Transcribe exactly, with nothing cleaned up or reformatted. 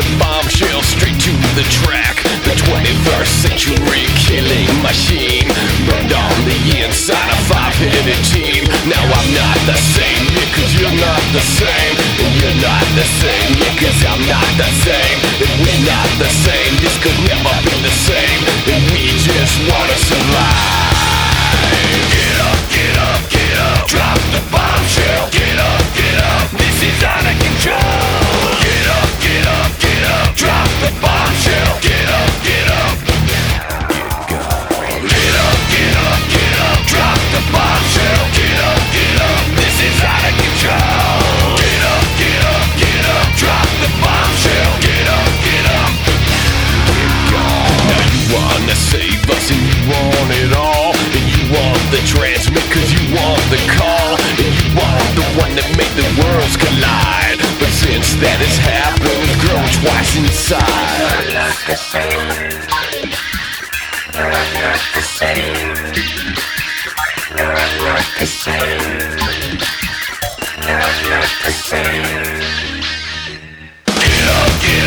the bombshell straight to the track. The twenty-first century killing machine burned on the inside a five-headed team. Now I'm not the same, yeah, cause you're not the same. And you're not the same, yeah, cause I'm not the same. And we're not the same, this could never be the same. And we just wanna survive. Get up, get up, get up. Drop the bombshell. Get up, get up. This is out of control. Get up, get up, get up. Drop the bombshell. Get up, get up. Get up, get up, get up. Drop the bombshell. Get up, get up. This is out of control. Get up, get up, get up. Drop the bombshell. Get up, get up. Get gone. Now you wanna save us and you want it all. And you want the transmit cause you want the call. And you want the one that made the worlds collide. But since that has happened, we've grown twice inside. You're not the same. You're not the same. You're not the same. You're not the same. Get up, get